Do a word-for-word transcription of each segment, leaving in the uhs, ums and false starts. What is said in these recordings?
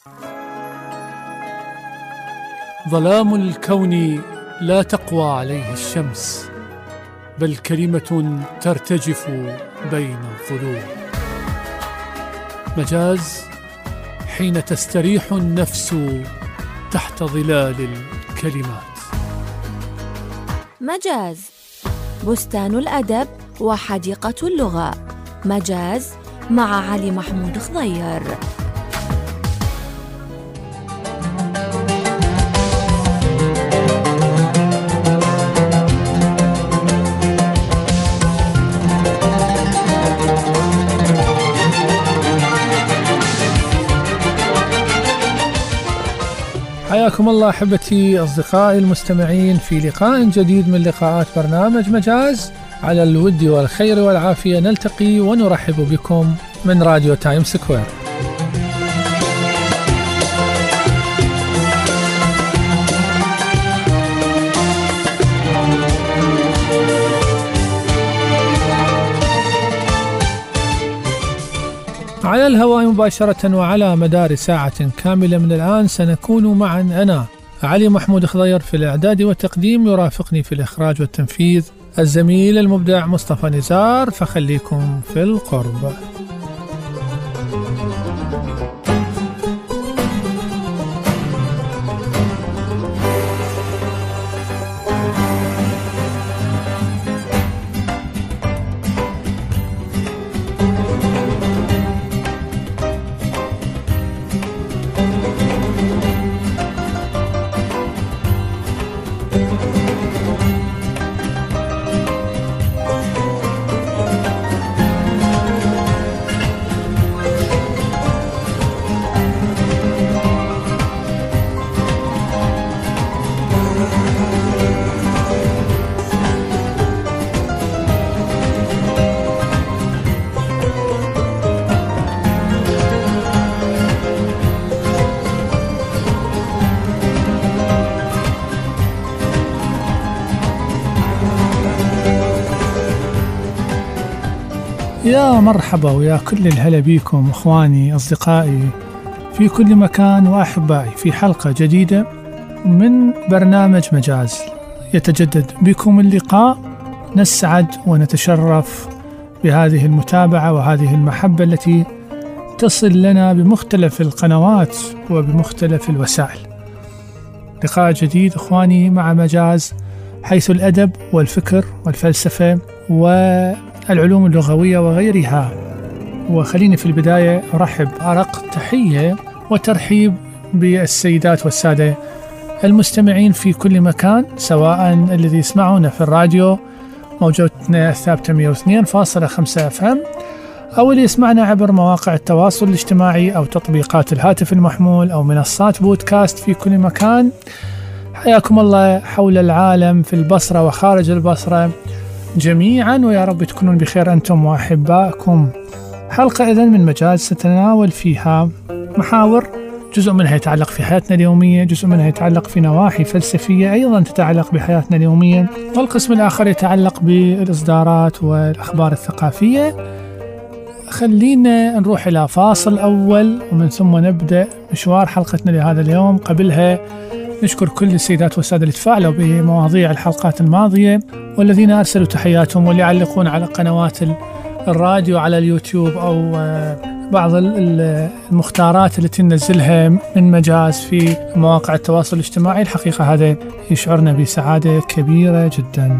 ظلام الكون لا تقوى عليه الشمس، بل كلمة ترتجف بين الظلوم. مجاز حين تستريح النفس تحت ظلال الكلمات. مجاز بستان الأدب وحديقة اللغة. مجاز مع علي محمود خضير. حياكم الله أحبتي أصدقائي المستمعين في لقاء جديد من لقاءات برنامج مجاز. على الود والخير والعافية نلتقي ونرحب بكم من راديو تايم سكوير. على الهواء مباشرة وعلى مدار ساعة كاملة من الآن سنكون معا أنا علي محمود خضير في الإعداد والتقديم، يرافقني في الإخراج والتنفيذ الزميل المبدع مصطفى نزار، فخليكم في القرب. يا مرحبا ويا كل الهلا بيكم اخواني اصدقائي في كل مكان واحبائي في حلقة جديدة من برنامج مجاز. يتجدد بكم اللقاء، نسعد ونتشرف بهذه المتابعة وهذه المحبة التي تصل لنا بمختلف القنوات وبمختلف الوسائل. لقاء جديد اخواني مع مجاز، حيث الأدب والفكر والفلسفة والعلوم اللغوية وغيرها. وخليني في البداية أرحب أرق تحية وترحيب بالسيدات والسادة المستمعين في كل مكان، سواء الذي يسمعون في الراديو موجتنا الثابتة مئة واثنين فاصلة خمسة اف ام، أو اللي يسمعنا عبر مواقع التواصل الاجتماعي أو تطبيقات الهاتف المحمول أو منصات بودكاست في كل مكان. حياكم الله حول العالم في البصرة وخارج البصرة جميعا، ويا رب تكونون بخير أنتم وأحبائكم. حلقة إذن من مجاز ستناول فيها محاور، جزء منها يتعلق في حياتنا اليومية، جزء منها يتعلق في نواحي فلسفية أيضا تتعلق بحياتنا اليومية، والقسم الآخر يتعلق بالإصدارات والأخبار الثقافية. خلينا نروح إلى فاصل أول ومن ثم نبدأ مشوار حلقتنا لهذا اليوم. قبلها نشكر كل السيدات والسادة اللي تفاعلوا بمواضيع الحلقات الماضية والذين أرسلوا تحياتهم واللي يعلقون على قنوات الراديو على اليوتيوب أو بعض المختارات التي ننزلها من مجاز في مواقع التواصل الاجتماعي. الحقيقة هذا يشعرنا بسعادة كبيرة جدا.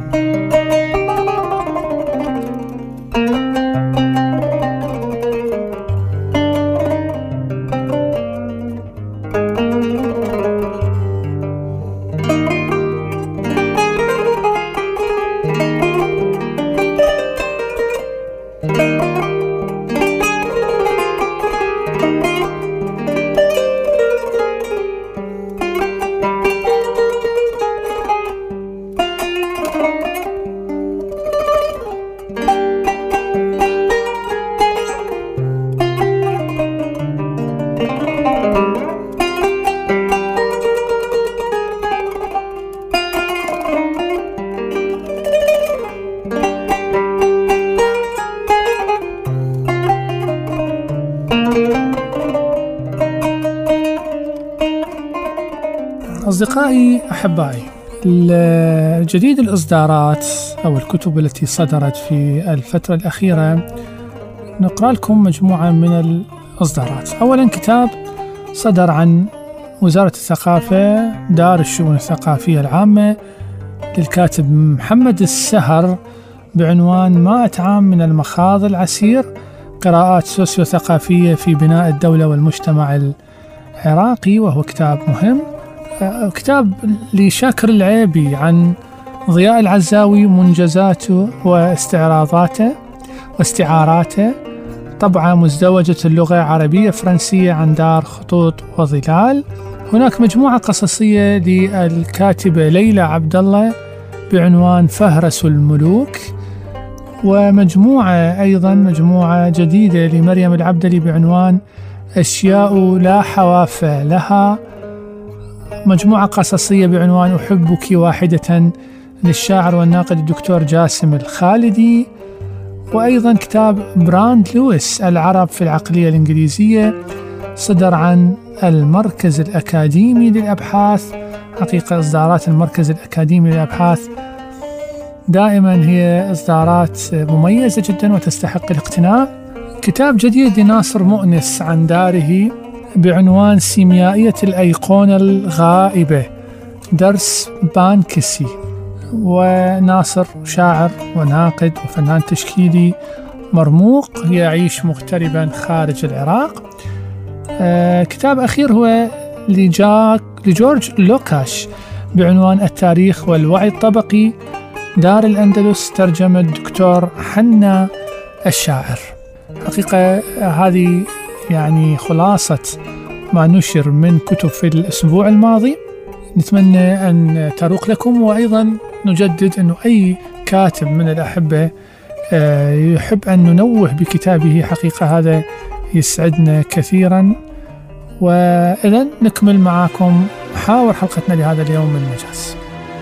أصدقائي أحبائي، الجديد الإصدارات أو الكتب التي صدرت في الفترة الأخيرة نقرأ لكم مجموعة من الإصدارات. أولا كتاب صدر عن وزارة الثقافة دار الشؤون الثقافية العامة للكاتب محمد السهر بعنوان مائة عام من المخاض العسير، قراءات سوسيو-ثقافية في بناء الدولة والمجتمع العراقي، وهو كتاب مهم. كتاب لشاكر العيبي عن ضياء العزاوي، منجزاته واستعراضاته واستعاراته، طبعة مزدوجة اللغة عربية فرنسية عن دار خطوط وظلال. هناك مجموعة قصصية للكاتبة ليلى عبد الله بعنوان فهرس الملوك، ومجموعة أيضا مجموعة جديدة لمريم العبدلي بعنوان أشياء لا حواف لها، مجموعة قصصية بعنوان أحبك واحدة للشاعر والناقد الدكتور جاسم الخالدي، وأيضا كتاب براند لويس العرب في العقلية الإنجليزية صدر عن المركز الأكاديمي للأبحاث. حقيقة إصدارات المركز الأكاديمي للأبحاث دائما هي إصدارات مميزة جدا وتستحق الاقتناء. كتاب جديد لناصر مؤنس عن داره بعنوان سيميائية الأيقونة الغائبة، درس بانكسي، وناصر شاعر وناقد وفنان تشكيلي مرموق يعيش مغتربا خارج العراق. آه كتاب أخير هو لجاك لجورج لوكاش بعنوان التاريخ والوعي الطبقي، دار الأندلس، ترجمة الدكتور حنا الشاعر. حقيقة هذه يعني خلاصة ما نشر من كتب في الأسبوع الماضي، نتمنى أن تروق لكم. وأيضا نجدد أنه أي كاتب من الأحبة يحب أن ننوه بكتابه، حقيقة هذا يسعدنا كثيرا. وإذن نكمل معكم محاور حلقتنا لهذا اليوم من مجاز.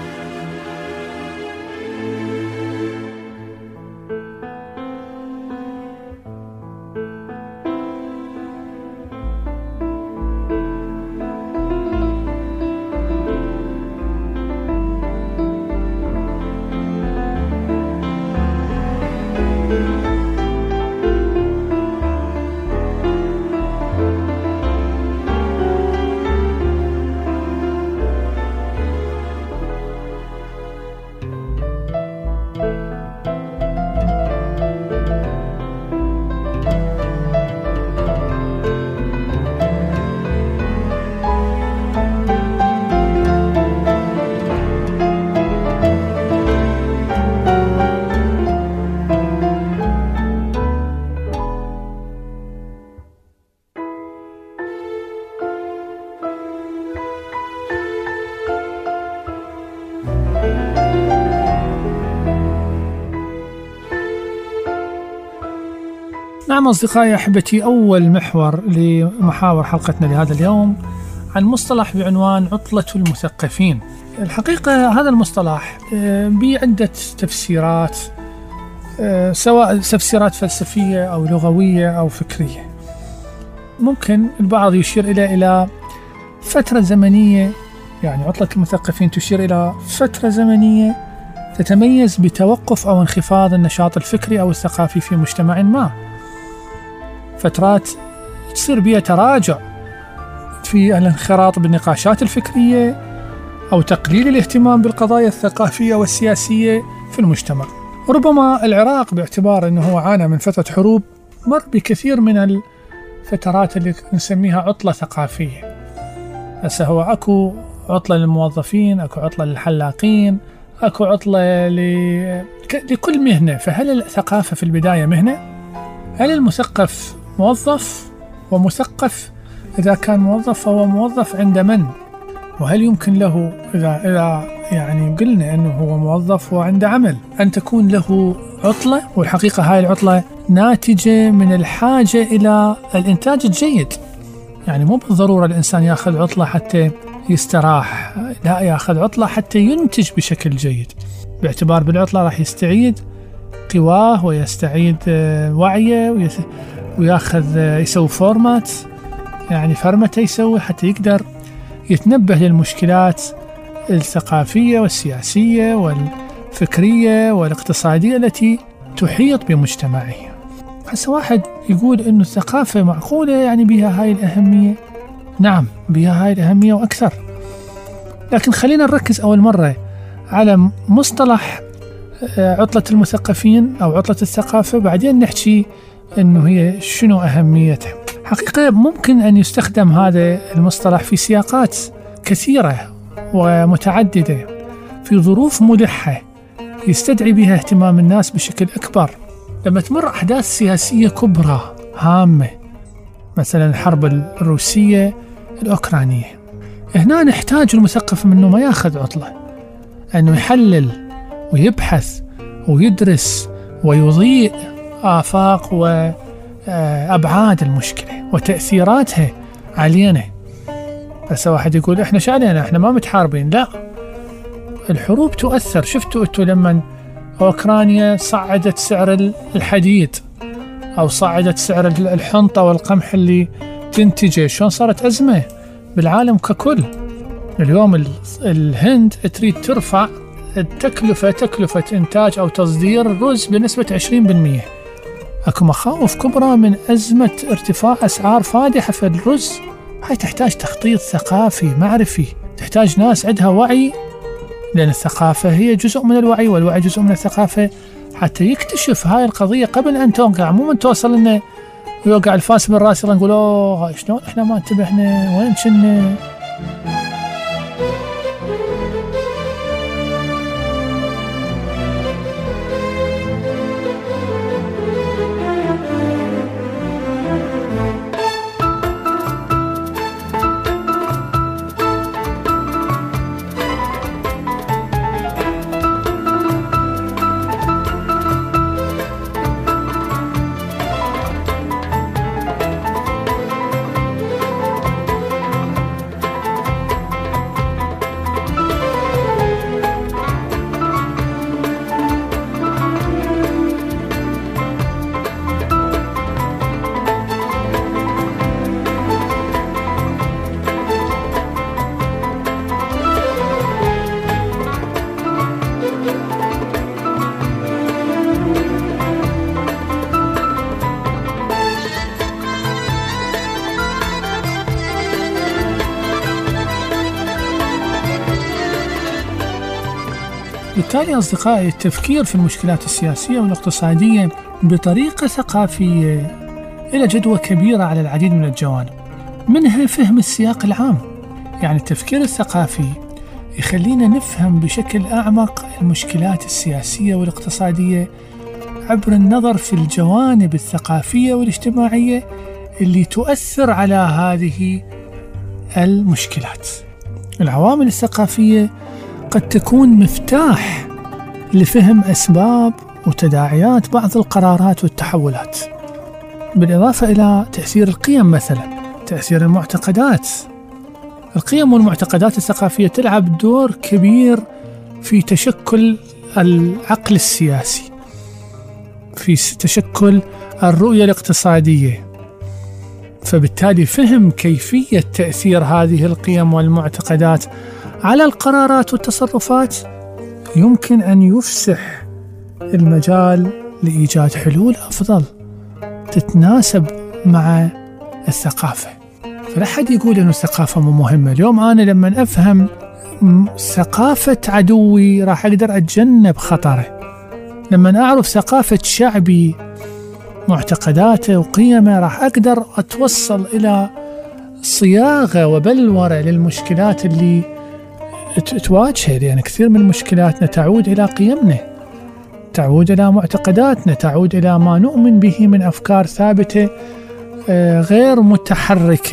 نعم أصدقائي أحبتي، أول محور لمحاور حلقتنا لهذا اليوم عن مصطلح بعنوان عطلة المثقفين. الحقيقة هذا المصطلح بعدة تفسيرات، سواء تفسيرات فلسفية أو لغوية أو فكرية. ممكن البعض يشير إلى إلى فترة زمنية، يعني عطلة المثقفين تشير إلى فترة زمنية تتميز بتوقف أو انخفاض النشاط الفكري أو الثقافي في مجتمع ما، فترات تصير بها تراجع في الانخراط بالنقاشات الفكرية أو تقليل الاهتمام بالقضايا الثقافية والسياسية في المجتمع. ربما العراق باعتبار أنه هو عانى من فترة حروب مر بكثير من الفترات اللي نسميها عطلة ثقافية. هسه هو أكو عطلة للموظفين، أكو عطلة للحلاقين، أكو عطلة ل... لكل مهنة. فهل الثقافة في البداية مهنة؟ هل المثقف موظف؟ ومثقف إذا كان موظف فهو موظف عند من؟ وهل يمكن له إذا, إذا يعني قلنا أنه هو موظف وعند عمل أن تكون له عطلة؟ والحقيقة هاي العطلة ناتجة من الحاجة إلى الإنتاج الجيد. يعني مو بالضرورة الإنسان يأخذ عطلة حتى يستراح، لا، يأخذ عطلة حتى ينتج بشكل جيد، باعتبار بالعطلة راح يستعيد قواه ويستعيد وعيه ويأخذ يسوي فورمات، يعني فرمته يسوي حتى يقدر يتنبه للمشكلات الثقافية والسياسية والفكرية والاقتصادية التي تحيط بمجتمعه. هسه واحد يقول إنه الثقافة معقولة يعني بها هاي الأهمية؟ نعم، بها هاي الأهمية وأكثر. لكن خلينا نركز أول مرة على مصطلح عطلة المثقفين أو عطلة الثقافة، بعدين نحكي إنه هي شنو أهميتها. حقيقة ممكن أن يستخدم هذا المصطلح في سياقات كثيرة ومتعددة في ظروف ملحة يستدعي بها اهتمام الناس بشكل أكبر. لما تمر أحداث سياسية كبرى هامة، مثلا الحرب الروسية الأوكرانية، هنا نحتاج المثقف منه ما ياخذ عطلة، أنه يحلل ويبحث ويدرس ويضيء آفاق وأبعاد المشكلة وتأثيراتها علينا. بس واحد يقول إحنا شو علينا، إحنا ما متحاربين. لا، الحروب تؤثر. شفتوا أنتوا لما أوكرانيا صعدت سعر الحديد أو صعدت سعر الحنطة والقمح اللي تنتجه، شلون صارت أزمة بالعالم ككل. اليوم الهند تريد ترفع التكلفة تكلفة إنتاج أو تصدير الرز بنسبة عشرين بالمئة. أكو مخاوف كبرى من أزمة ارتفاع أسعار فادحة في الرز. هاي تحتاج تخطيط ثقافي معرفي، تحتاج ناس عندها وعي، لأن الثقافة هي جزء من الوعي والوعي جزء من الثقافة، حتى يكتشف هاي القضية قبل أن توقع. مو من توصل لنا ويوقع الفاس بالراس يلا نقول أوه شلون إحنا ما انتبهنا وين كنا. بالتالي أصدقائي، التفكير في المشكلات السياسية والاقتصادية بطريقة ثقافية إلى جدوى كبيرة على العديد من الجوانب، منها فهم السياق العام. يعني التفكير الثقافي يخلينا نفهم بشكل أعمق المشكلات السياسية والاقتصادية عبر النظر في الجوانب الثقافية والاجتماعية اللي تؤثر على هذه المشكلات. العوامل الثقافية قد تكون مفتاح لفهم أسباب وتداعيات بعض القرارات والتحولات، بالإضافة إلى تأثير القيم، مثلا تأثير المعتقدات. القيم والمعتقدات الثقافية تلعب دور كبير في تشكل العقل السياسي، في تشكل الرؤية الاقتصادية. فبالتالي فهم كيفية تأثير هذه القيم والمعتقدات على القرارات والتصرفات يمكن أن يفسح المجال لإيجاد حلول أفضل تتناسب مع الثقافة. فلا حد يقول أن الثقافة مو مهمة. اليوم أنا لما أفهم ثقافة عدوي راح أقدر أتجنب خطره. لما أعرف ثقافة شعبي، معتقداته وقيمه، راح أقدر أتوصل إلى صياغة وبلورة للمشكلات اللي تواجهه. لأن يعني كثير من مشكلاتنا تعود إلى قيمنا، تعود إلى معتقداتنا، تعود إلى ما نؤمن به من أفكار ثابتة غير متحركة،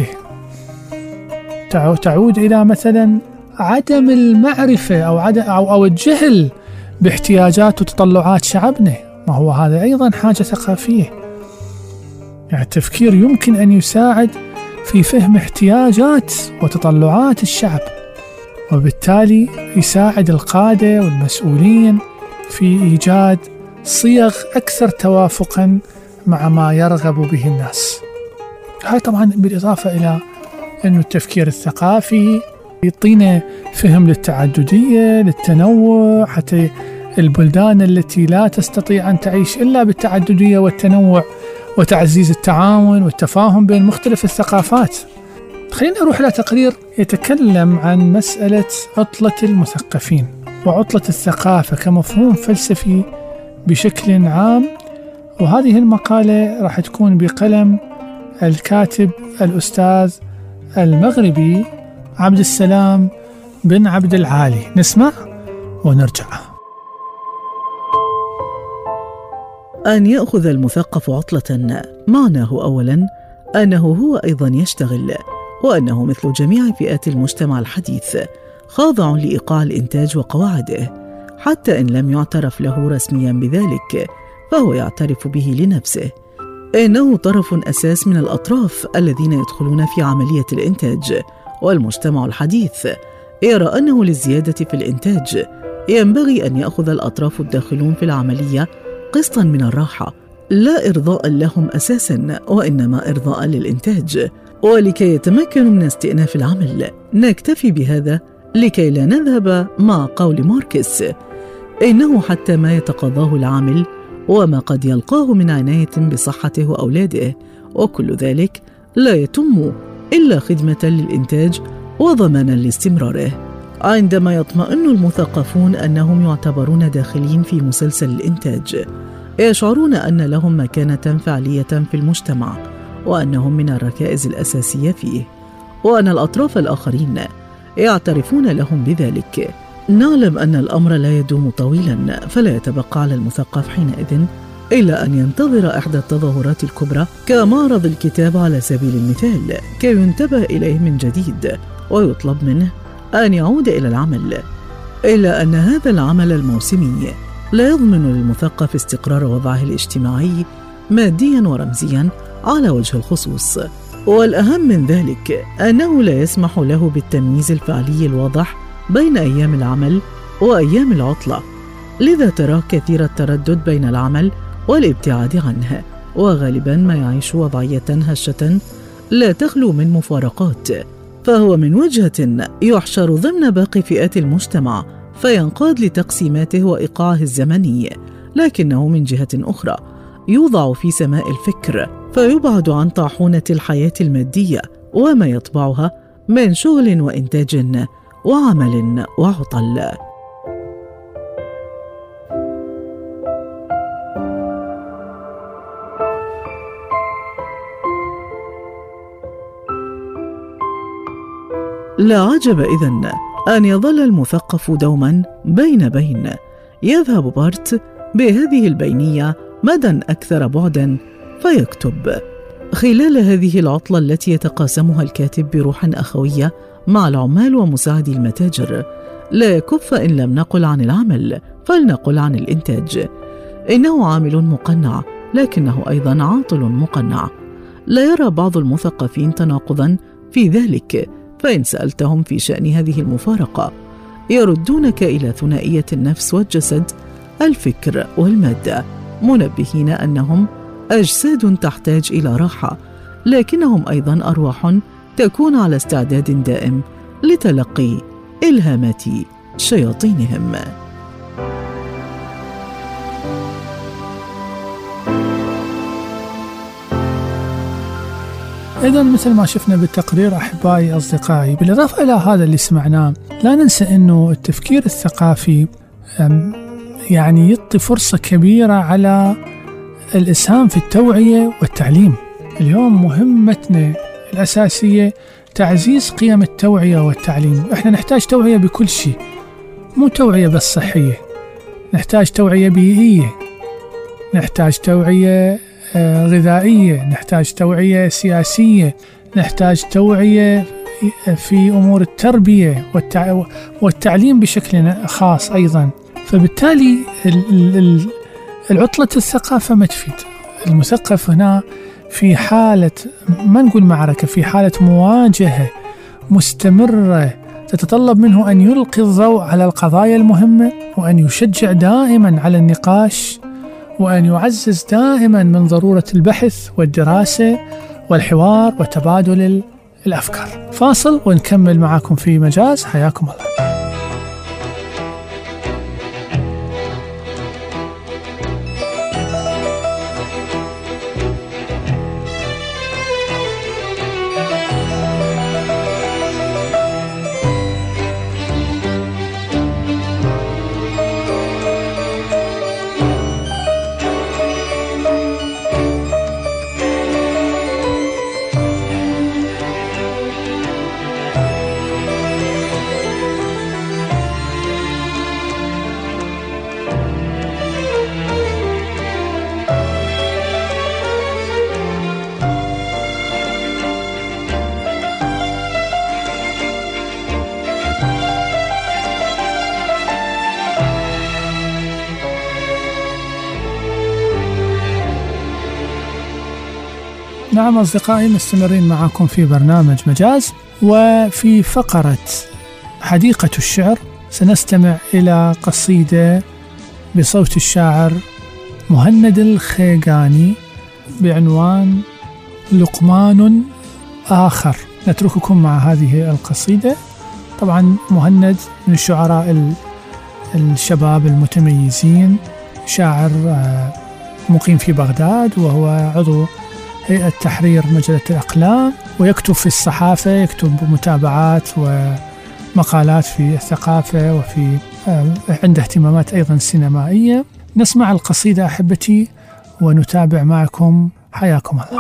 تعود إلى مثلا عدم المعرفة أو عدم أو أو الجهل باحتياجات وتطلعات شعبنا. ما هو هذا أيضا حاجة ثقافية. يعني التفكير يمكن أن يساعد في فهم احتياجات وتطلعات الشعب، وبالتالي يساعد القادة والمسؤولين في إيجاد صيغ أكثر توافقا مع ما يرغب به الناس. هاي طبعا بالإضافة إلى أن التفكير الثقافي يعطينا فهم للتعددية، للتنوع، حتى البلدان التي لا تستطيع أن تعيش إلا بالتعددية والتنوع وتعزيز التعاون والتفاهم بين مختلف الثقافات. خلينا نروح إلى تقرير يتكلم عن مسألة عطلة المثقفين وعطلة الثقافة كمفهوم فلسفي بشكل عام، وهذه المقالة راح تكون بقلم الكاتب الأستاذ المغربي عبد السلام بن عبد العالي. نسمع ونرجع. أن يأخذ المثقف عطلة معناه أولاً أنه هو أيضاً يشتغل، وأنه مثل جميع فئات المجتمع الحديث خاضع لإيقاع الإنتاج وقواعده، حتى إن لم يعترف له رسمياً بذلك فهو يعترف به لنفسه. إنه طرف أساس من الأطراف الذين يدخلون في عملية الإنتاج، والمجتمع الحديث يرى أنه للزيادة في الإنتاج ينبغي أن يأخذ الأطراف الداخلون في العملية قسطاً من الراحة، لا إرضاء لهم أساساً وإنما إرضاء للإنتاج. ولكي يتمكنوا من استئناف العمل نكتفي بهذا لكي لا نذهب مع قول ماركس إنه حتى ما يتقاضاه العامل وما قد يلقاه من عناية بصحته وأولاده وكل ذلك لا يتم إلا خدمة للإنتاج وضمانا لاستمراره. عندما يطمئن المثقفون أنهم يعتبرون داخلين في مسلسل الإنتاج يشعرون أن لهم مكانة فعلية في المجتمع وأنهم من الركائز الأساسية فيه، وأن الأطراف الآخرين يعترفون لهم بذلك. نعلم أن الأمر لا يدوم طويلا، فلا يتبقى على المثقف حينئذ إلا أن ينتظر إحدى التظاهرات الكبرى كمعرض الكتاب على سبيل المثال كي ينتبه إليه من جديد ويطلب منه أن يعود إلى العمل، إلا أن هذا العمل الموسمي لا يضمن للمثقف استقرار وضعه الاجتماعي ماديا ورمزيا على وجه الخصوص. والأهم من ذلك أنه لا يسمح له بالتمييز الفعلي الواضح بين أيام العمل وأيام العطلة، لذا تراه كثير التردد بين العمل والابتعاد عنه، وغالبا ما يعيش وضعية هشة لا تخلو من مفارقات، فهو من وجهة يحشر ضمن باقي فئات المجتمع فينقاد لتقسيماته وإيقاعه الزمني، لكنه من جهة أخرى يوضع في سماء الفكر فيبعد عن طاحونة الحياة المادية وما يطبعها من شغل وإنتاج وعمل وعطل. لا عجب إذن أن يظل المثقف دوما بين بين. يذهب بارت بهذه البينية مدى أكثر بعدا فيكتب: خلال هذه العطلة التي يتقاسمها الكاتب بروح أخوية مع العمال ومساعدي المتاجر، لا يكف إن لم نقل عن العمل فلنقل عن الإنتاج. إنه عامل مقنع لكنه أيضا عاطل مقنع. لا يرى بعض المثقفين تناقضا في ذلك، فإن سألتهم في شأن هذه المفارقة يردونك إلى ثنائية النفس والجسد، الفكر والمادة، منبهين أنهم أجساد تحتاج إلى راحة، لكنهم أيضا أرواح تكون على استعداد دائم لتلقي إلهامات شياطينهم. إذا مثل ما شفنا بالتقرير أحبائي أصدقائي، بالإضافة إلى هذا اللي سمعناه، لا ننسى أنه التفكير الثقافي يعني يعطي فرصة كبيرة على الإسهام في التوعية والتعليم. اليوم مهمتنا الأساسية تعزيز قيم التوعية والتعليم. إحنا نحتاج توعية بكل شيء، مو توعية بس صحية، نحتاج توعية بيئية، نحتاج توعية غذائية، نحتاج توعية سياسية، نحتاج توعية في أمور التربية والتعليم بشكل خاص أيضا. فبالتالي العطلة الثقافة ما تفيد. المثقف هنا في حالة، ما نقول معركة، في حالة مواجهة مستمرة تتطلب منه أن يلقي الضوء على القضايا المهمة، وأن يشجع دائما على النقاش، وأن يعزز دائما من ضرورة البحث والدراسة والحوار وتبادل الأفكار. فاصل ونكمل معاكم في مجاز. حياكم الله. نعم أصدقائي، مستمرين معكم في برنامج مجاز، وفي فقرة حديقة الشعر سنستمع إلى قصيدة بصوت الشاعر مهند الخيقاني بعنوان لقمان آخر. نترككم مع هذه القصيدة. طبعا مهند من الشعراء الشباب المتميزين، شاعر مقيم في بغداد، وهو عضو هيئة تحرير مجلة الأقلام، ويكتب في الصحافة، يكتب متابعات ومقالات في الثقافة، وفي عنده اهتمامات أيضا سينمائية. نسمع القصيدة أحبتي ونتابع معكم. حياكم الله.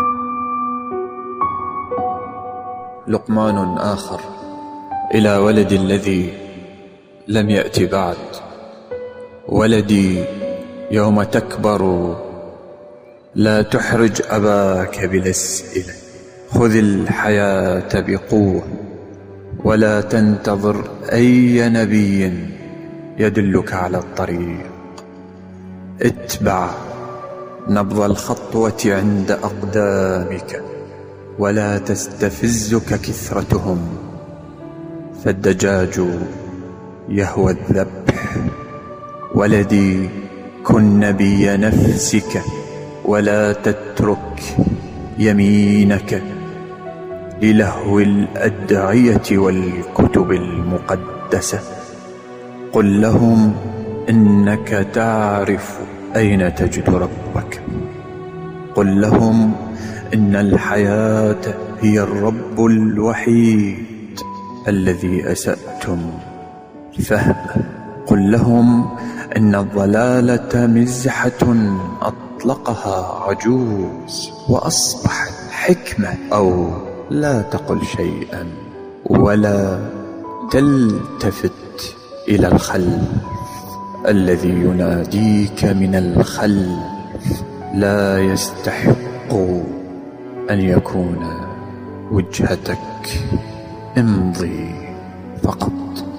لقمان آخر إلى ولد الذي لم يأت بعد. ولدي يوم تكبر لا تحرج أباك بالأسئلة. خذ الحياة بقوة ولا تنتظر أي نبي يدلك على الطريق. اتبع نبض الخطوة عند أقدامك ولا تستفزك كثرتهم، فالدجاج يهوى الذبح. ولدي كن نبي نفسك ولا تترك يمينك للهو الأدعية والكتب المقدسة. قل لهم إنك تعرف أين تجد ربك. قل لهم إن الحياة هي الرب الوحيد الذي أسأتم فهمه. قل لهم إن الضلالة مزحة أطلقها عجوز وأصبحت حكمة. أو لا تقل شيئا ولا تلتفت إلى الخلف. الذي يناديك من الخلف لا يستحق أن يكون وجهتك. امضي فقط.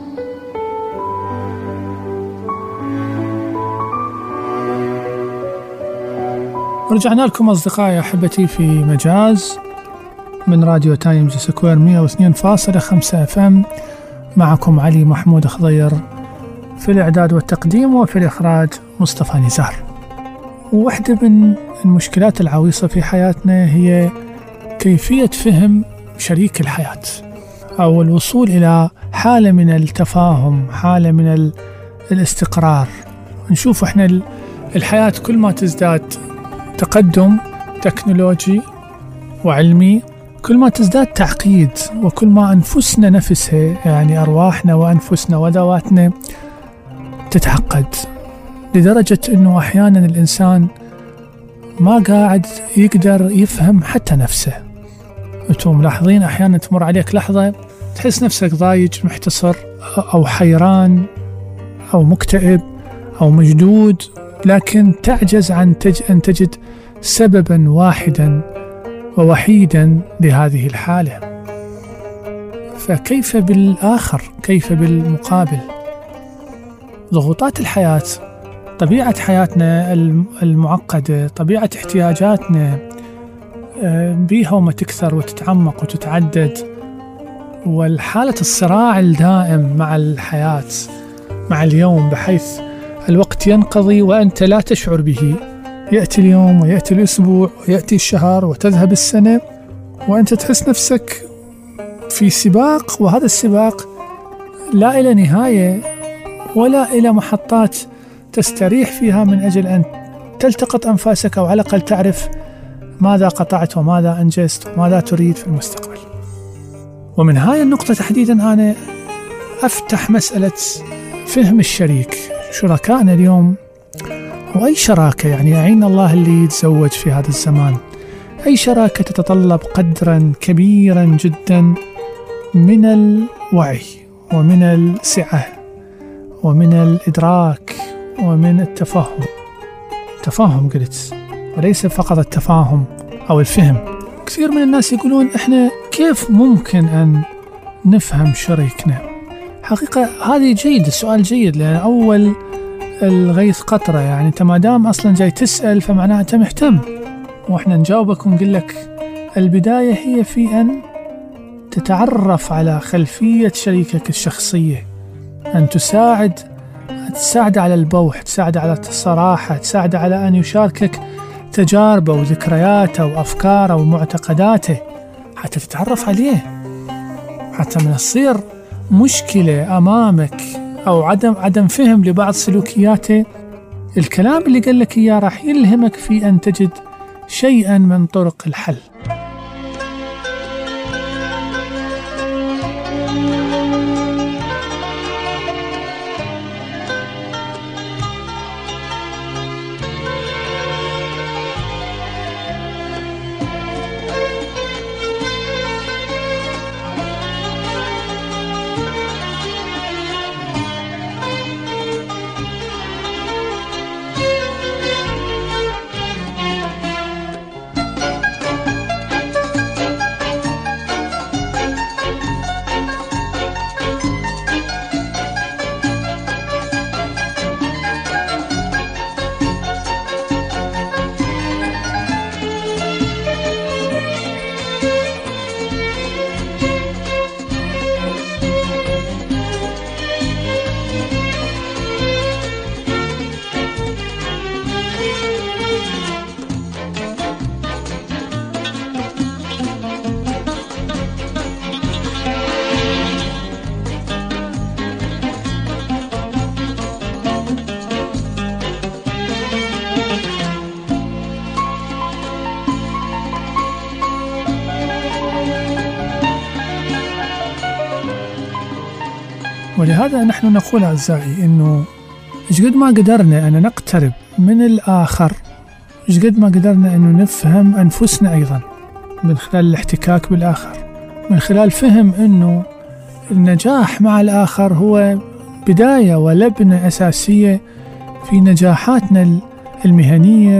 ورجعنا لكم أصدقائي أحبتي في مجاز من راديو تايمز سكوير مئة واثنين فاصلة خمسة اف ام. معكم علي محمود خضير في الإعداد والتقديم، وفي الإخراج مصطفى نزار. واحدة من المشكلات العويصة في حياتنا هي كيفية فهم شريك الحياة، أو الوصول إلى حالة من التفاهم، حالة من الاستقرار. نشوف إحنا الحياة كل ما تزداد تقدم تكنولوجي وعلمي، كل ما تزداد تعقيد، وكل ما أنفسنا نفسها، يعني أرواحنا وأنفسنا وذواتنا تتعقد، لدرجة أنه أحيانا الإنسان ما قاعد يقدر يفهم حتى نفسه. أنتم ملاحظين أحيانا تمر عليك لحظة تحس نفسك ضايج، محتصر، أو حيران، أو مكتئب، أو مجدود، لكن تعجز عن تج... أن تجد سببا واحدا ووحيدا لهذه الحالة. فكيف بالآخر؟ كيف بالمقابل؟ ضغوطات الحياة، طبيعة حياتنا المعقدة، طبيعة احتياجاتنا بيها وما تكثر وتتعمق وتتعدد، والحالة الصراع الدائم مع الحياة، مع اليوم، بحيث الوقت ينقضي وأنت لا تشعر به. يأتي اليوم ويأتي الأسبوع ويأتي الشهر وتذهب السنة، وأنت تحس نفسك في سباق، وهذا السباق لا إلى نهاية ولا إلى محطات تستريح فيها من أجل أن تلتقط أنفاسك، أو على الأقل تعرف ماذا قطعت وماذا أنجزت وماذا تريد في المستقبل. ومن هاي النقطة تحديدا أنا أفتح مسألة فهم الشريك. شركائنا اليوم وأي شراكة، يعني أعين الله اللي يتزوج في هذا الزمان، أي شراكة تتطلب قدرا كبيرا جدا من الوعي ومن السعة ومن الإدراك ومن التفهم. تفاهم قلت، وليس فقط التفاهم أو الفهم. كثير من الناس يقولون إحنا كيف ممكن أن نفهم شريكنا؟ حقيقة هذه جيد، السؤال جيد، لأن أول الغيث قطرة، يعني أنت ما دام أصلا جاي تسأل فمعناه أنت مهتم، وإحنا نجاوبك ونقول لك البداية هي في أن تتعرف على خلفية شريكك الشخصية، أن تساعد تساعد على البوح، تساعد على الصراحة، تساعد على أن يشاركك تجاربه وذكرياته وأفكاره ومعتقداته حتى تتعرف عليه، حتى من تصير مشكلة أمامك أو عدم عدم فهم لبعض سلوكياته، الكلام اللي قال لك إياه راح يلهمك في أن تجد شيئا من طرق الحل. ولهذا نحن نقول أعزائي إنه إيش قد ما قدرنا أن نقترب من الآخر، إيش قد ما قدرنا أن نفهم أنفسنا أيضا من خلال الاحتكاك بالآخر، من خلال فهم إنه النجاح مع الآخر هو بداية ولبنة أساسية في نجاحاتنا المهنية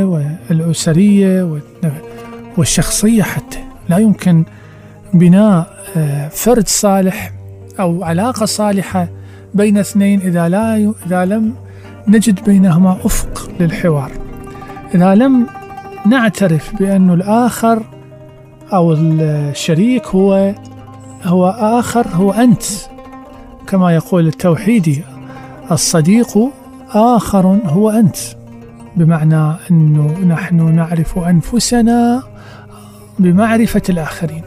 والأسرية والشخصية. حتى لا يمكن بناء فرد صالح أو علاقة صالحة بين اثنين إذا لا إذا لم نجد بينهما أفق للحوار، إذا لم نعترف بأن الآخر أو الشريك هو هو آخر هو أنت، كما يقول التوحيدي الصديق آخر هو أنت، بمعنى أنه نحن نعرف أنفسنا بمعرفة الآخرين.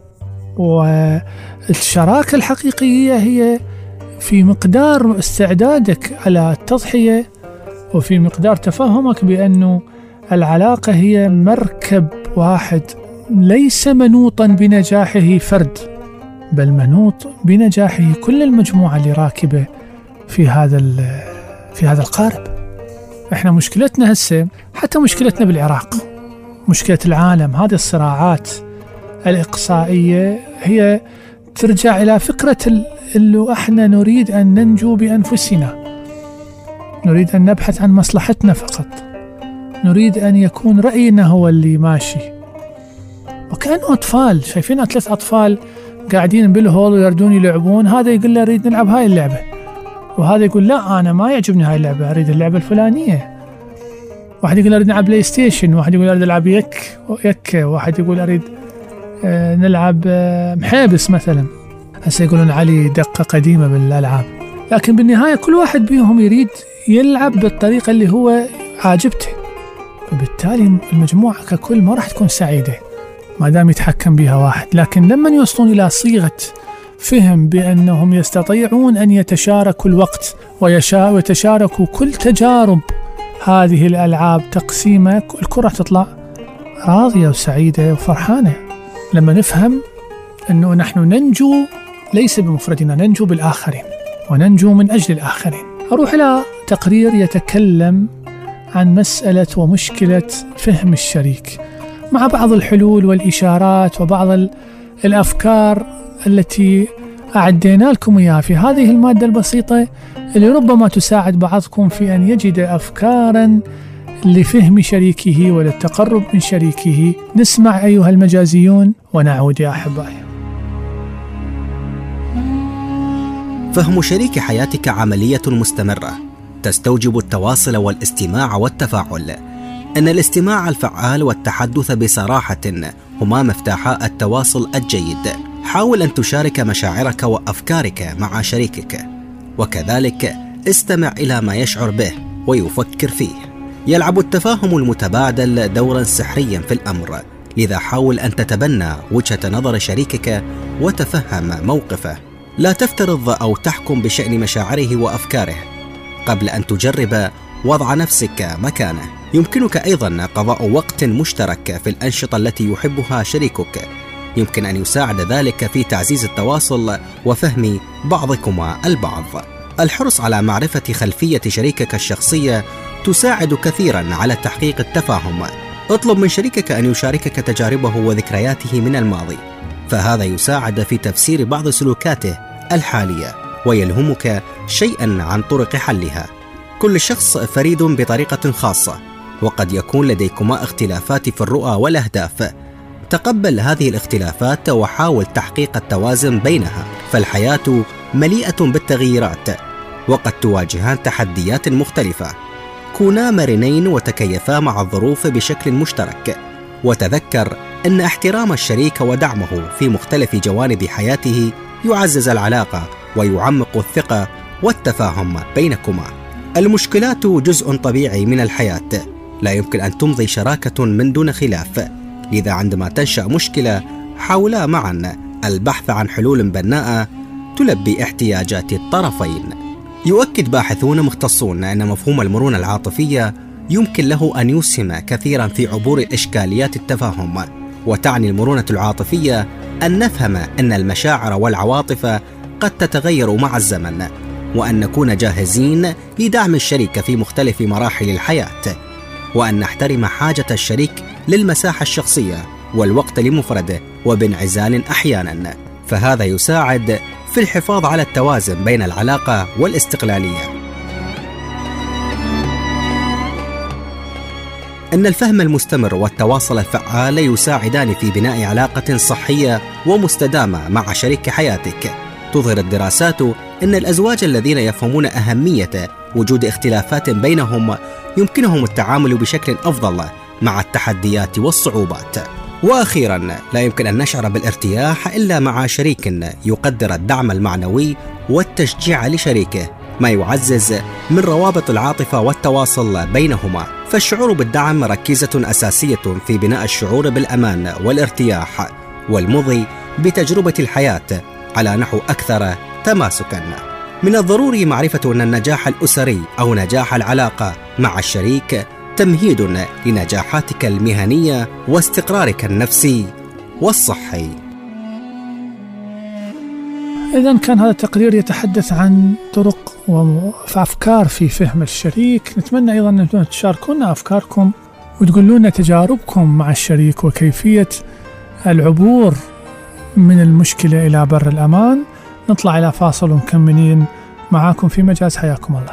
والشراكة الحقيقية هي في مقدار استعدادك على التضحية، وفي مقدار تفهمك بأنه العلاقة هي مركب واحد ليس منوطا بنجاحه فرد، بل منوط بنجاحه كل المجموعة اللي راكبة في هذا في هذا القارب. احنا مشكلتنا هسه، حتى مشكلتنا بالعراق، مشكلة العالم، هذه الصراعات الإقصائية هي ترجع إلى فكرة اللي احنا نريد أن ننجو بأنفسنا، نريد أن نبحث عن مصلحتنا فقط، نريد أن يكون رأينا هو اللي ماشي. وكأنه أطفال، شايفين ثلاث أطفال قاعدين بالهول ويردون يلعبون، هذا يقول له أريد نلعب هاي اللعبة، وهذا يقول لا أنا ما يعجبني هاي اللعبة، أريد اللعبة الفلانية. واحد يقول أريد نلعب بلاي ستيشن، واحد يقول أريد ألعب يك يك واحد يقول أريد آه نلعب آه محابس مثلا. هسه يقولون علي دقة قديمة بالألعاب، لكن بالنهاية كل واحد بيهم يريد يلعب بالطريقة اللي هو عاجبته، وبالتالي المجموعة ككل ما راح تكون سعيدة، ما دام يتحكم بها واحد. لكن لما يوصلون إلى صيغة فهم بأنهم يستطيعون أن يتشاركوا الوقت ويتشاركوا كل تجارب هذه الألعاب تقسيمة، الكرة تطلع راضية وسعيدة وفرحانة. لما نفهم أنه نحن ننجو ليس بمفردنا، ننجو بالآخرين وننجو من أجل الآخرين. أروح إلى تقرير يتكلم عن مسألة ومشكلة فهم الشريك مع بعض الحلول والإشارات وبعض الأفكار التي أعدينا لكم إياها في هذه المادة البسيطة اللي ربما تساعد بعضكم في أن يجد أفكارا لفهم شريكه وللتقرب من شريكه. نسمع أيها المجازيون ونعود يا أحبائي. فهم شريك حياتك عملية مستمرة تستوجب التواصل والاستماع والتفاعل. أن الاستماع الفعال والتحدث بصراحة هما مفتاحا التواصل الجيد. حاول أن تشارك مشاعرك وأفكارك مع شريكك، وكذلك استمع إلى ما يشعر به ويفكر فيه. يلعب التفاهم المتبادل دورا سحريا في الأمر، لذا حاول أن تتبنى وجهة نظر شريكك وتفهم موقفه. لا تفترض أو تحكم بشأن مشاعره وأفكاره قبل أن تجرب وضع نفسك مكانه. يمكنك أيضا قضاء وقت مشترك في الأنشطة التي يحبها شريكك، يمكن أن يساعد ذلك في تعزيز التواصل وفهم بعضكما البعض. الحرص على معرفة خلفية شريكك الشخصية تساعد كثيرا على تحقيق التفاهم. اطلب من شريكك أن يشاركك تجاربه وذكرياته من الماضي، فهذا يساعد في تفسير بعض سلوكاته الحالية ويلهمك شيئا عن طرق حلها. كل شخص فريد بطريقة خاصة، وقد يكون لديكما اختلافات في الرؤى والأهداف. تقبل هذه الاختلافات وحاول تحقيق التوازن بينها، فالحياة مليئة بالتغييرات وقد تواجهان تحديات مختلفة. كونا مرنين وتكيفا مع الظروف بشكل مشترك، وتذكر أن احترام الشريك ودعمه في مختلف جوانب حياته يعزز العلاقة ويعمق الثقة والتفاهم بينكما. المشكلات جزء طبيعي من الحياة، لا يمكن أن تمضي شراكة من دون خلاف، لذا عندما تنشأ مشكلة حاولا معا البحث عن حلول بناءة تلبي احتياجات الطرفين. يؤكد باحثون مختصون أن مفهوم المرونة العاطفية يمكن له أن يسهم كثيرا في عبور إشكاليات التفاهم. وتعني المرونة العاطفية أن نفهم أن المشاعر والعواطف قد تتغير مع الزمن، وأن نكون جاهزين لدعم الشريك في مختلف مراحل الحياة، وأن نحترم حاجة الشريك للمساحة الشخصية والوقت لمفرده وبانعزال أحيانا، فهذا يساعد في الحفاظ على التوازن بين العلاقة والاستقلالية. أن الفهم المستمر والتواصل الفعال يساعدان في بناء علاقة صحية ومستدامة مع شريك حياتك. تظهر الدراسات أن الأزواج الذين يفهمون أهمية وجود اختلافات بينهم يمكنهم التعامل بشكل أفضل مع التحديات والصعوبات. وأخيرا، لا يمكن أن نشعر بالارتياح إلا مع شريك يقدر الدعم المعنوي والتشجيع لشريكه، ما يعزز من روابط العاطفة والتواصل بينهما. فالشعور بالدعم ركيزة أساسية في بناء الشعور بالأمان والارتياح والمضي بتجربة الحياة على نحو أكثر تماسكا. من الضروري معرفة أن النجاح الأسري أو نجاح العلاقة مع الشريك تمهيد لنجاحاتك المهنية واستقرارك النفسي والصحي. إذن كان هذا التقرير يتحدث عن طرق وأفكار في فهم الشريك. نتمنى أيضا أن تشاركونا أفكاركم وتقولون تجاربكم مع الشريك وكيفية العبور من المشكلة إلى بر الأمان. نطلع إلى فاصل ومكملين معاكم في مجاز. حياكم الله.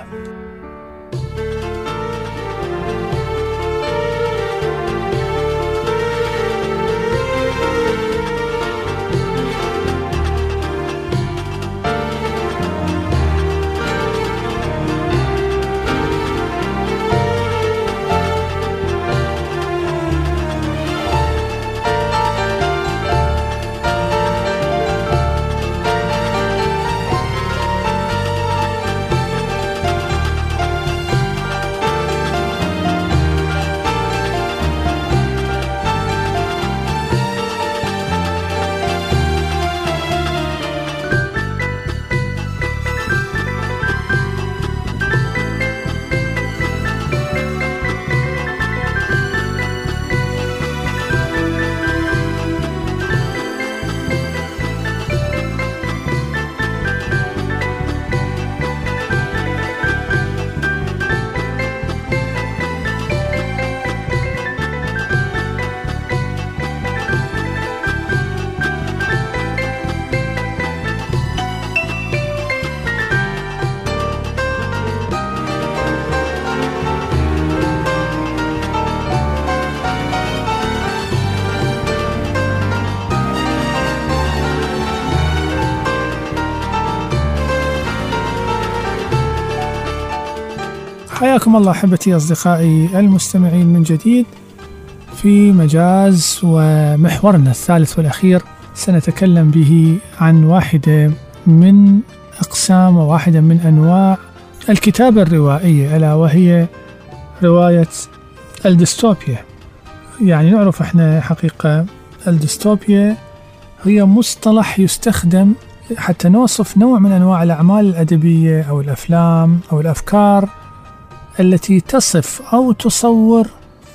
حياكم الله أحبتي أصدقائي المستمعين من جديد في مجاز، ومحورنا الثالث والأخير سنتكلم به عن واحدة من أقسام وواحدة من أنواع الكتابة الروائية، ألا وهي رواية الديستوبيا. يعني نعرف احنا حقيقة الديستوبيا هي مصطلح يستخدم حتى نوصف نوع من أنواع الأعمال الأدبية أو الأفلام أو الأفكار التي تصف أو تصور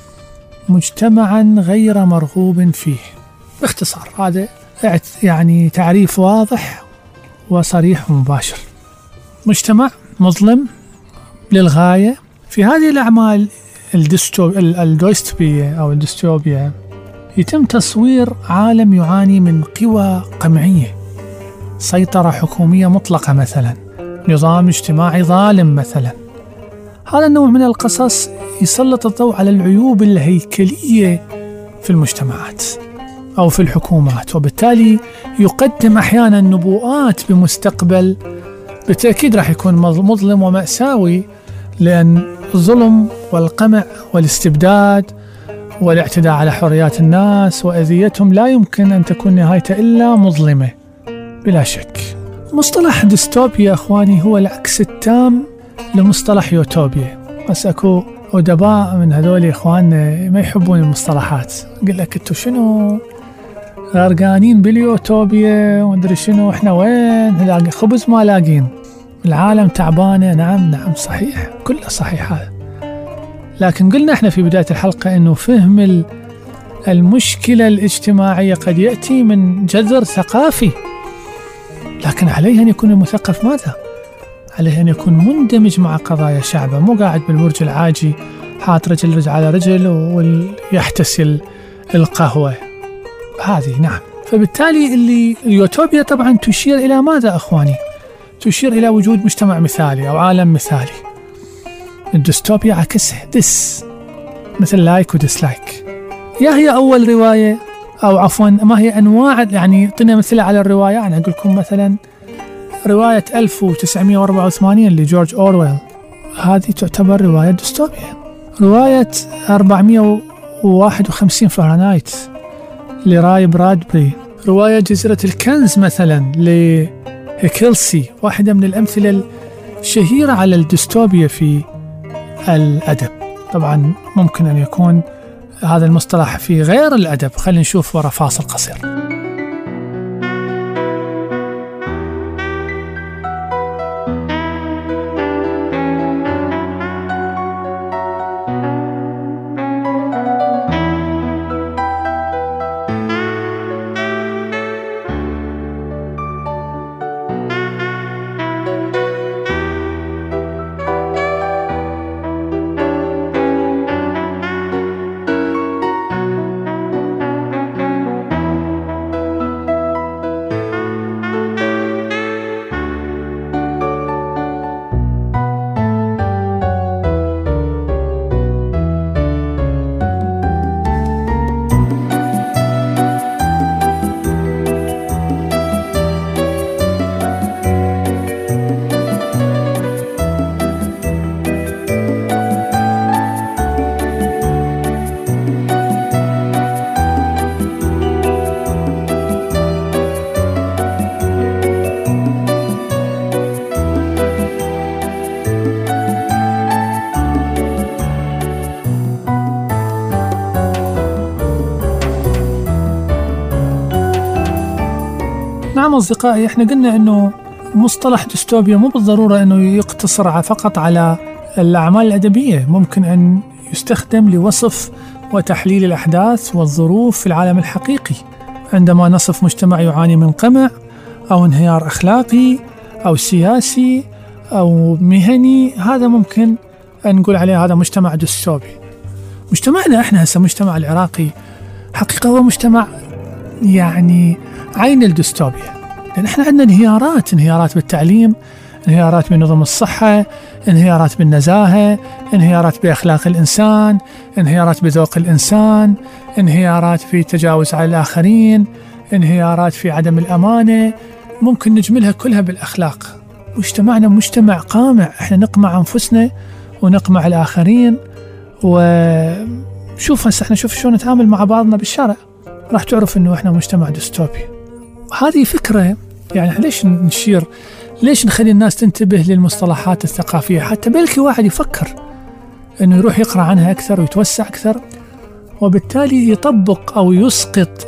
مجتمعا غير مرغوب فيه. باختصار هذا يعني تعريف واضح وصريح ومباشر. مجتمع مظلم للغاية. في هذه الأعمال الديستوبية أو الديستوبيا يتم تصوير عالم يعاني من قوى قمعية، سيطرة حكومية مطلقة مثلا، نظام اجتماعي ظالم مثلا. هذا النوع من القصص يسلط الضوء على العيوب الهيكلية في المجتمعات أو في الحكومات، وبالتالي يقدم أحيانا نبوءات بمستقبل بالتأكيد راح يكون مظلم ومأساوي، لأن الظلم والقمع والاستبداد والاعتداء على حريات الناس وأذيتهم لا يمكن أن تكون نهايته إلا مظلمة بلا شك. مصطلح ديستوبيا أخواني هو العكس التام لمصطلح يوتوبيا. بس أكو أدباء من هذول إخواننا ما يحبون المصطلحات، قل لك أنتوا شنو غرقانين باليوتوبيا وندري شنو، إحنا وين نلاقي خبز ما لاقين، العالم تعبانة. نعم نعم صحيح، كله صحيح هذا، لكن قلنا إحنا في بداية الحلقة إنه فهم المشكلة الاجتماعية قد يأتي من جذر ثقافي، لكن عليه أن يكون المثقف ماذا؟ عليه أن يكون مندمج مع قضايا شعبه، مو قاعد بالبرج العاجي حاط رجل رجل على رجل ويحتسل القهوة هذه. نعم، فبالتالي اللي اليوتوبيا طبعا تشير إلى ماذا أخواني؟ تشير إلى وجود مجتمع مثالي أو عالم مثالي. الديستوبيا عكسها، دس مثل لايك وديسلايك. يا هي أول رواية أو عفوا ما هي أنواع، يعني طنا مثلها على الرواية. أنا أقول لكم مثلا رواية ألف وتسعمائة وأربعة وثمانين لجورج أورويل، هذه تعتبر رواية ديستوبيا. رواية أربعمائة وواحد وخمسين فهرنايت لراي برادبري، رواية جزيرة الكنز مثلا لهيكلسي، واحدة من الأمثلة الشهيرة على الديستوبيا في الأدب. طبعا ممكن أن يكون هذا المصطلح في غير الأدب. خلينا نشوف وراء فاصل قصير. نعم أصدقائي، إحنا قلنا أنه مصطلح ديستوبيا مو بالضرورة أنه يقتصر فقط على الأعمال الأدبية، ممكن أن يستخدم لوصف وتحليل الأحداث والظروف في العالم الحقيقي. عندما نصف مجتمع يعاني من قمع أو انهيار أخلاقي أو سياسي أو مهني، هذا ممكن أن نقول عليه هذا مجتمع ديستوبي. مجتمعنا إحنا هسه مجتمع العراقي حقيقة هو مجتمع يعني عين الديستوبيا، لأن إحنا عندنا انهيارات انهيارات بالتعليم، انهيارات بنظم الصحة، انهيارات بالنزاهة، انهيارات بأخلاق الإنسان، انهيارات بذوق الإنسان، انهيارات في تجاوز على الآخرين، انهيارات في عدم الأمانة، ممكن نجملها كلها بالأخلاق. مجتمعنا مجتمع قامع، إحنا نقمع أنفسنا ونقمع الآخرين. وشوف هسه احنا شوف شلون نتعامل مع بعضنا بالشارع، راح تعرف انه احنا مجتمع ديستوبي. هذه فكرة يعني ليش نشير، ليش نخلي الناس تنتبه للمصطلحات الثقافية، حتى بلكي واحد يفكر انه يروح يقرأ عنها اكثر ويتوسع اكثر، وبالتالي يطبق او يسقط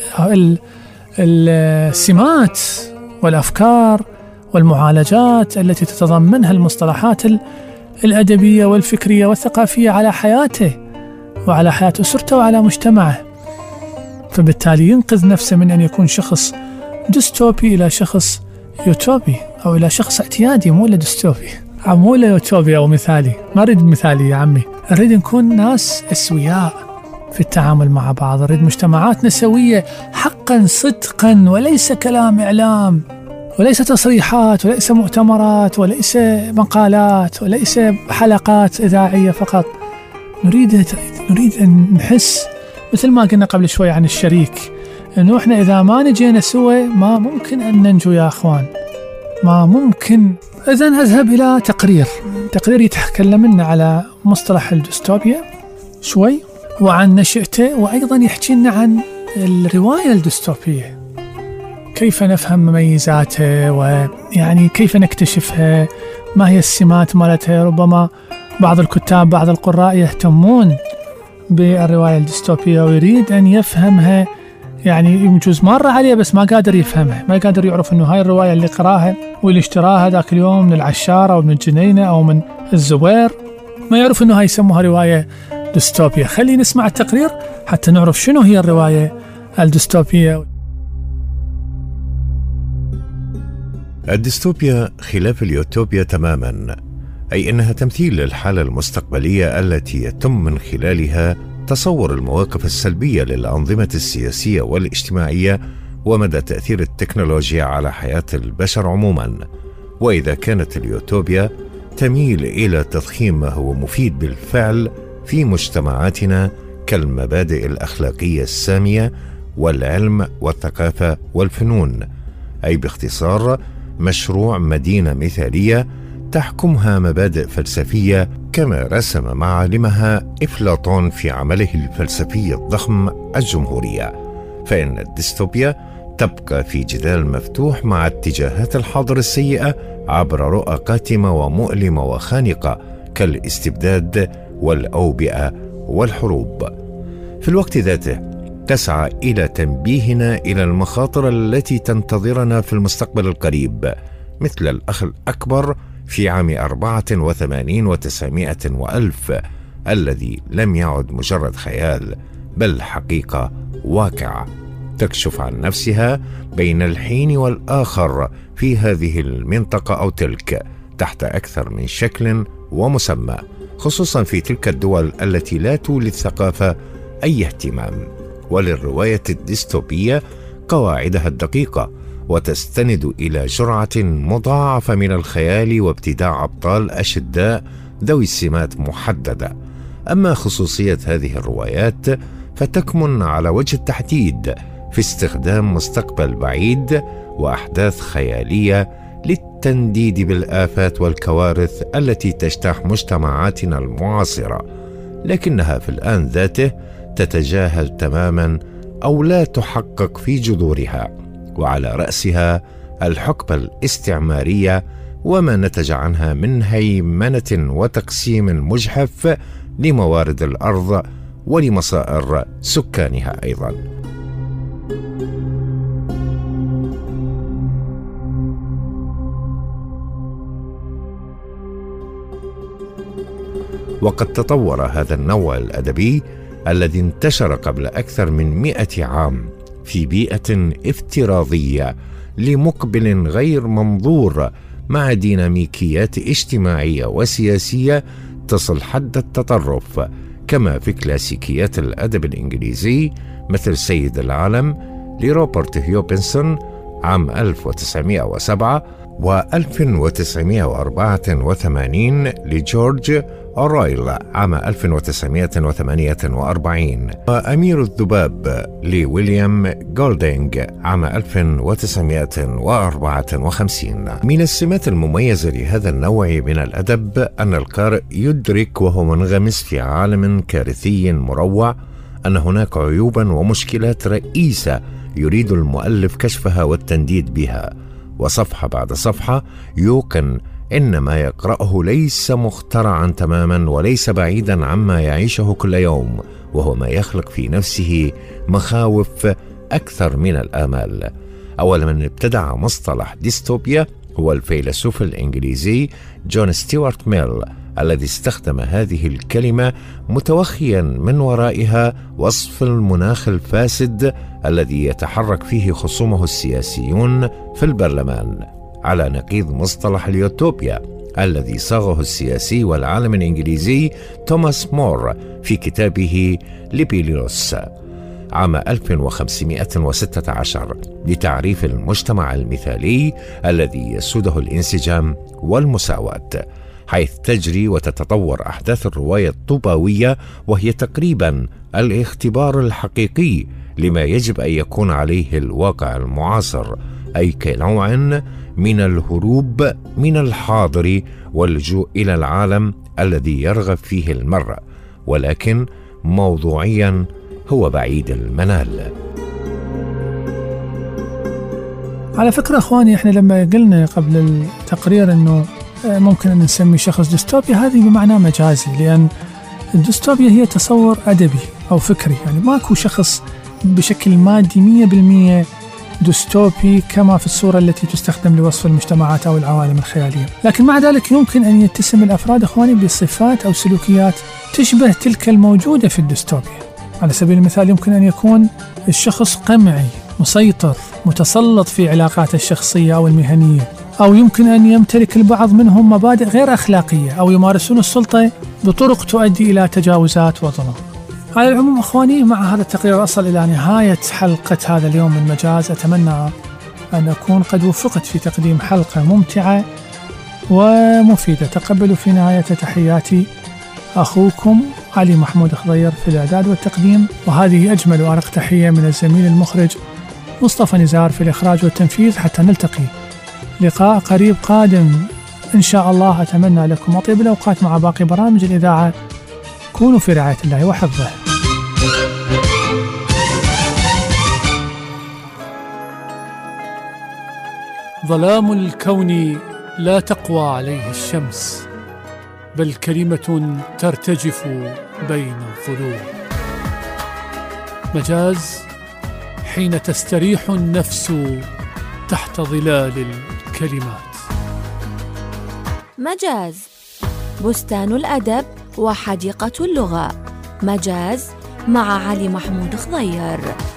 السمات والافكار والمعالجات التي تتضمنها المصطلحات الأدبية والفكرية والثقافية على حياته وعلى حياة أسرته وعلى مجتمعه. فبالتالي ينقذ نفسه من أن يكون شخص ديستوبي إلى شخص يوتوبي، أو إلى شخص اعتيادي، مو إلا ديستوبي، مو إلا يوتوبي أو مثالي. ما أريد مثالي يا عمي، أريد نكون ناس أسوياء في التعامل مع بعض، أريد مجتمعاتنا سوية حقا صدقا، وليس كلام إعلام، وليس تصريحات، وليس مؤتمرات، وليس مقالات، وليس حلقات إذاعية فقط. نريد نريد أن نحس مثل ما قلنا قبل شوي عن الشريك، إنه إحنا إذا ما نجينا سوا ما ممكن أن ننجو يا أخوان، ما ممكن. إذن أذهب إلى تقرير تقرير يتكلم لنا على مصطلح الديستوبيا شوي وعن نشأته، وأيضا يحكي لنا عن الرواية الديستوبية، كيف نفهم مميزاتها، ويعني كيف نكتشفها، ما هي السمات مالتها. ربما بعض الكتاب بعض القراء يهتمون بالرواية الديستوبية ويريد أن يفهمها، يعني يجوز مرة عليه بس ما قادر يفهمها، ما قادر يعرف أنه هاي الرواية اللي قراها واللي اشتراها ذاك اليوم من العشارة أو من الجنينة أو من الزبير، ما يعرف أنه هاي يسموها رواية ديستوبيا. خلي نسمع التقرير حتى نعرف شنو هي الرواية الديستوبية. الديستوبيا خلاف اليوتوبيا تماما، أي أنها تمثيل للحالة المستقبلية التي يتم من خلالها تصور المواقف السلبية للأنظمة السياسية والاجتماعية ومدى تأثير التكنولوجيا على حياة البشر عموما. وإذا كانت اليوتوبيا تميل إلى تضخيم ما هو مفيد بالفعل في مجتمعاتنا كالمبادئ الأخلاقية السامية والعلم والثقافة والفنون، أي باختصار مشروع مدينة مثالية تحكمها مبادئ فلسفية كما رسم معالمها أفلاطون في عمله الفلسفي الضخم الجمهورية. فإن الديستوبيا تبقى في جدال مفتوح مع اتجاهات الحاضر السيئة عبر رؤى قاتمة ومؤلمة وخانقة كالاستبداد والأوبئة والحروب. في الوقت ذاته تسعى إلى تنبيهنا إلى المخاطر التي تنتظرنا في المستقبل القريب، مثل الأخ الأكبر في عام أربعة وثمانين وتسعمائة وألف الذي لم يعد مجرد خيال بل حقيقة واقعة تكشف عن نفسها بين الحين والآخر في هذه المنطقة أو تلك تحت أكثر من شكل ومسمى، خصوصا في تلك الدول التي لا تولي الثقافة أي اهتمام. وللرواية الديستوبية قواعدها الدقيقة، وتستند إلى جرعة مضاعفة من الخيال وابتداع أبطال أشداء ذوي سمات محددة. أما خصوصية هذه الروايات فتكمن على وجه التحديد في استخدام مستقبل بعيد وأحداث خيالية للتنديد بالآفات والكوارث التي تجتاح مجتمعاتنا المعاصرة، لكنها في الآن ذاته تتجاهل تماما أو لا تحقق في جذورها، وعلى رأسها الحقبة الاستعمارية وما نتج عنها من هيمنة وتقسيم مجحف لموارد الأرض ولمصائر سكانها أيضا. وقد تطور هذا النوع الأدبي الذي انتشر قبل أكثر من مئة عام في بيئة افتراضية لمقبل غير منظور مع ديناميكيات اجتماعية وسياسية تصل حد التطرف، كما في كلاسيكيات الأدب الإنجليزي مثل سيد العالم لروبرت هيوبنسون عام ألف وتسعمائة وسبعة و ألف وتسعمائة وأربعة وثمانين لجورج أورايل عام ألف وتسعمائة وثمانية وأربعين، وأمير الذباب لويليام جولدينغ عام ألف وتسعمائة وأربعة وخمسين. من السمات المميزة لهذا النوع من الأدب أن القارئ يدرك وهو منغمس في عالم كارثي مروع أن هناك عيوبا ومشكلات رئيسة يريد المؤلف كشفها والتنديد بها، وصفحة بعد صفحة يوقن إن ما يقرأه ليس مخترعا تماما وليس بعيدا عما يعيشه كل يوم، وهو ما يخلق في نفسه مخاوف أكثر من الآمال. أول من ابتدع مصطلح ديستوبيا هو الفيلسوف الإنجليزي جون ستيوارت ميل، الذي استخدم هذه الكلمة متوخيا من ورائها وصف المناخ الفاسد الذي يتحرك فيه خصومه السياسيون في البرلمان، على نقيض مصطلح اليوتوبيا الذي صاغه السياسي والعالم الإنجليزي توماس مور في كتابه ليبيلوس عام ألف وخمسمائة وستة عشر لتعريف المجتمع المثالي الذي يسوده الانسجام والمساواة، حيث تجري وتتطور أحداث الرواية الطوباوية، وهي تقريبا الاختبار الحقيقي لما يجب أن يكون عليه الواقع المعاصر، أي كنوع من الهروب من الحاضر واللجوء إلى العالم الذي يرغب فيه المرء، ولكن موضوعيا هو بعيد المنال. على فكرة أخواني، إحنا لما قلنا قبل التقرير أنه ممكن أن نسمي شخص ديستوبيا، هذه بمعنى مجازي، لأن الديستوبيا هي تصور أدبي أو فكري، يعني ماكو شخص بشكل مادي مية بالمية ديستوبي كما في الصورة التي تستخدم لوصف المجتمعات أو العوالم الخيالية. لكن مع ذلك يمكن أن يتسم الأفراد أخواني بصفات أو سلوكيات تشبه تلك الموجودة في الديستوبيا. على سبيل المثال يمكن أن يكون الشخص قمعي، مسيطر، متسلط في علاقاته الشخصية أو المهنية، أو يمكن أن يمتلك البعض منهم مبادئ غير أخلاقية أو يمارسون السلطة بطرق تؤدي إلى تجاوزات وظلم. على العموم أخواني، مع هذا التقرير أصل إلى نهاية حلقة هذا اليوم من مجاز. أتمنى أن أكون قد وفقت في تقديم حلقة ممتعة ومفيدة. تقبلوا في نهاية تحياتي أخوكم علي محمود خضير في الإعداد والتقديم، وهذه أجمل وأرق تحية من الزميل المخرج مصطفى نزار في الإخراج والتنفيذ. حتى نلتقي لقاء قريب قادم إن شاء الله. أتمنى لكم أطيب الأوقات مع باقي برامج الإذاعة. كونوا في رعاية الله وحفظه. ظلام الكون لا تقوى عليه الشمس، بل كلمة ترتجف بين الظلوم. مجاز حين تستريح النفس تحت ظلال الكلمات. مجاز، بستان الأدب وحديقة اللغة. مجاز مع علي محمود خضير.